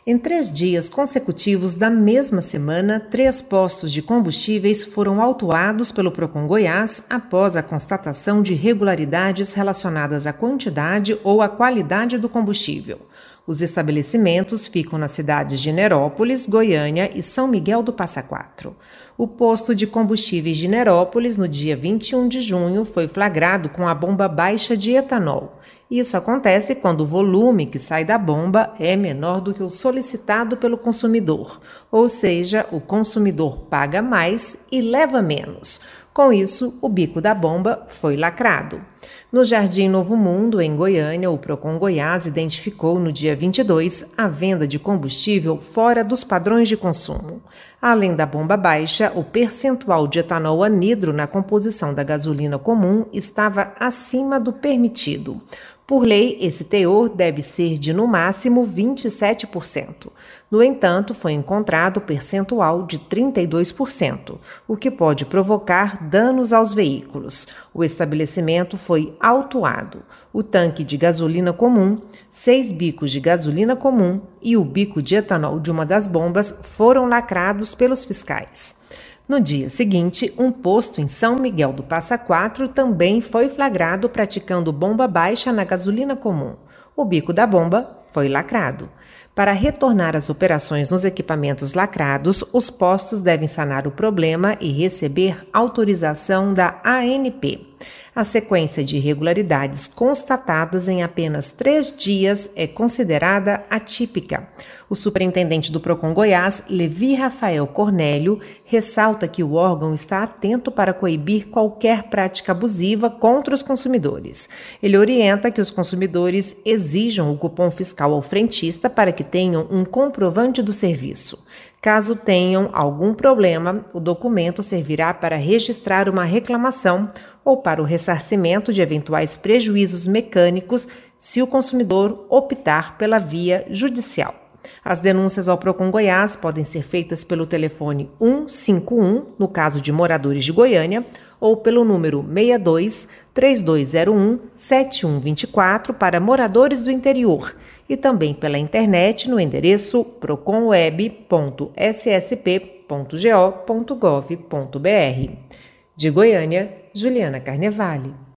Em 3 dias consecutivos da mesma semana, 3 postos de combustíveis foram autuados pelo Procon Goiás após a constatação de irregularidades relacionadas à quantidade ou à qualidade do combustível. Os estabelecimentos ficam nas cidades de Nerópolis, Goiânia e São Miguel do Passa Quatro. O posto de combustíveis de Nerópolis, no dia 21 de junho, foi flagrado com a bomba baixa de etanol. Isso acontece quando o volume que sai da bomba é menor do que o solicitado pelo consumidor, ou seja, o consumidor paga mais e leva menos. Com isso, o bico da bomba foi lacrado. No Jardim Novo Mundo, em Goiânia, o Procon Goiás identificou no dia 22 a venda de combustível fora dos padrões de consumo. Além da bomba baixa, o percentual de etanol anidro na composição da gasolina comum estava acima do permitido. Por lei, esse teor deve ser de, no máximo, 27%. No entanto, foi encontrado percentual de 32%, o que pode provocar danos aos veículos. O estabelecimento foi autuado. O tanque de gasolina comum, 6 bicos de gasolina comum e o bico de etanol de uma das bombas foram lacrados pelos fiscais. No dia seguinte, um posto em São Miguel do Passa Quatro também foi flagrado praticando bomba baixa na gasolina comum. O bico da bomba foi lacrado. Para retornar às operações nos equipamentos lacrados, os postos devem sanar o problema e receber autorização da ANP. A sequência de irregularidades constatadas em apenas 3 dias é considerada atípica. O superintendente do Procon Goiás, Levi Rafael Cornélio, ressalta que o órgão está atento para coibir qualquer prática abusiva contra os consumidores. Ele orienta que os consumidores exijam o cupom fiscal ao frentista para que tenham um comprovante do serviço. Caso tenham algum problema, o documento servirá para registrar uma reclamação ou para o ressarcimento de eventuais prejuízos mecânicos se o consumidor optar pela via judicial. As denúncias ao Procon Goiás podem ser feitas pelo telefone 151, no caso de moradores de Goiânia, ou pelo número 62-3201-7124 para moradores do interior, e também pela internet no endereço proconweb.ssp.go.gov.br. De Goiânia, Juliana Carnevale.